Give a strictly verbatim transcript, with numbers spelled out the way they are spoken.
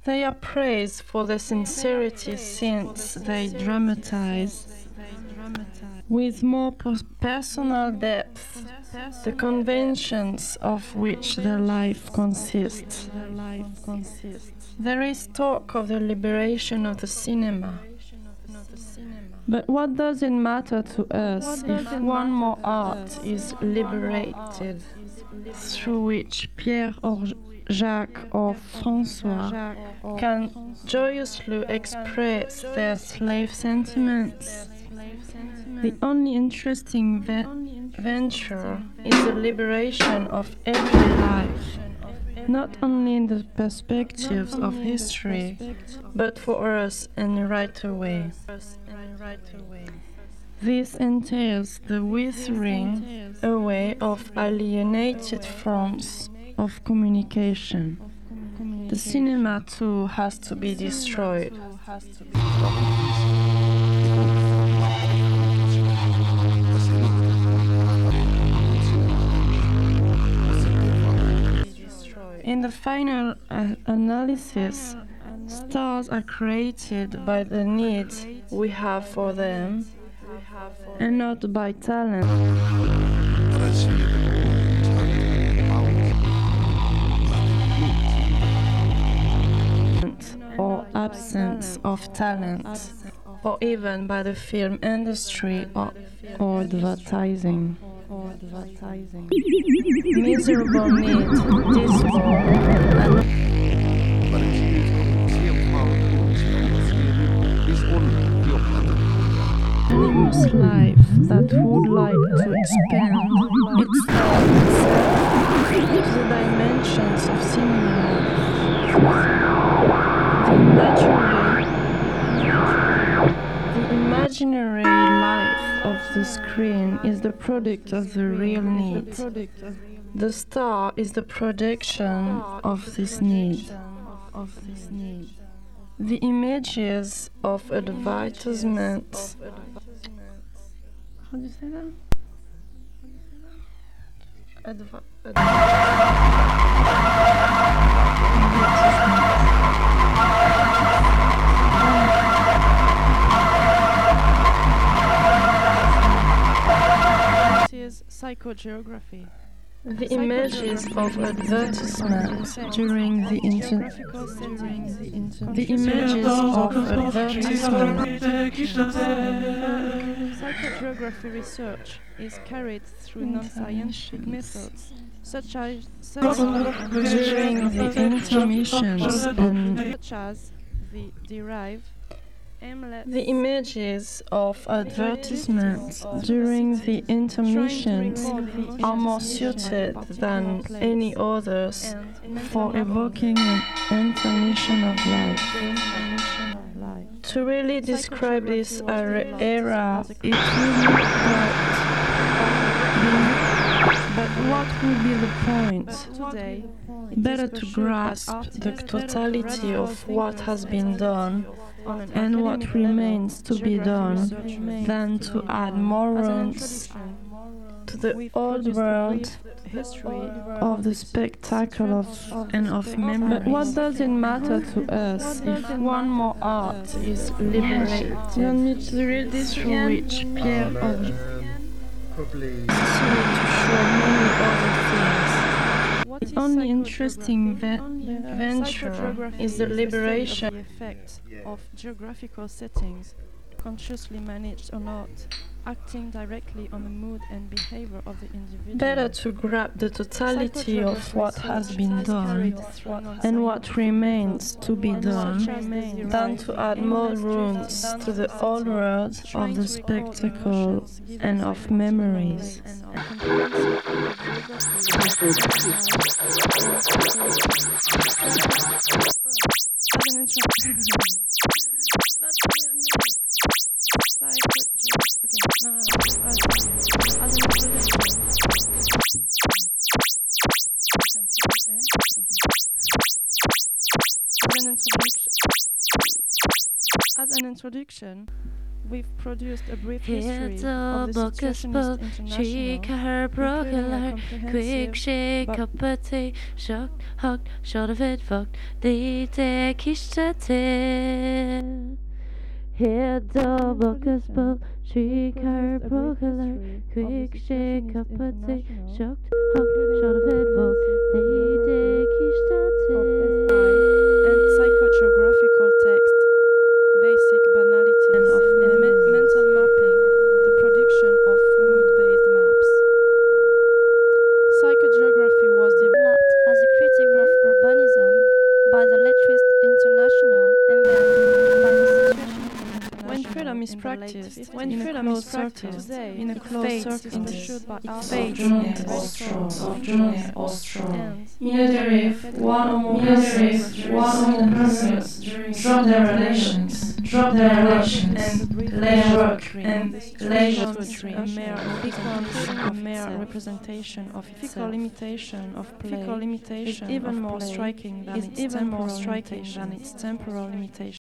They are praised for their sincerity since they dramatize with more personal depth the conventions of which their life consists. There is talk of the liberation of the cinema. But what does it matter to us if one more art is liberated through which Pierre or Jacques or François can joyously express their slave sentiments? The only interesting ve- venture is the liberation of every life, not only in the perspectives of history, but for us and right away. This entails the withering away of alienated forms of communication. The cinema too has to be destroyed. In the final uh, analysis, stars are created by the needs we have for them and not by talent or absence of talent, or even by the film industry or, or advertising. Miserable need, dismal, and animus life that would like to expand its thoughts to the dimensions of cinema. The imaginary, the imaginary life of the screen is the product of the real need. The star is the projection of this need. The images of advertisements. How do you say that? Adver- Psychogeography. The images of advertisements during the inter- the images of advertisements. Psychogeography research is carried through non-scientific methods, such as such during the intermissions and such as the derive. The images of advertisements during the intermissions are more suited than any others for evoking an intermission of life. To really describe this era, it will be but what will be the point? Today, better to grasp the totality of what has been done and what remains to be done than to add more runs to the old world of the spectacle of and of memory. But what does it matter to us if one more art is liberated? You need to read this through which Pierre of Probably to show many other things. The only interesting ve- venture is the liberation effect of geographical settings, consciously managed or not, acting directly on the mood and behavior of the individual. Better to grab the totality of what has been done and what remains to be done than to add more runes to the old world of the spectacle and of memories. No, no, no. As, as an introduction. As an introduction, we've produced a brief history history of the Situationist International, shake her broken quick shake up a tea, shocked, hugged, short of it, fucked, lite kishta till. Here double gospel, shake her broken quick shake up a tea, shocked, hugged, short of it, fucked, lite kishta till. And psychogeographical text, basic banality and of and me mental mapping, the production of mood-based maps. Psychogeography was developed as a critique of urbanism by the Lettrist International and then by the Situationist International. When freedom is practiced, when freedom is practiced in a closed circle, it fades of journey or stroll. In a derive, one or more persons, one or more persons drop their relations, drop their relations, and leisure work and leisure poetry, a mere becomes a mere representation of physical limitation of play, limitation is even more striking than its even more striking than its temporal limitation.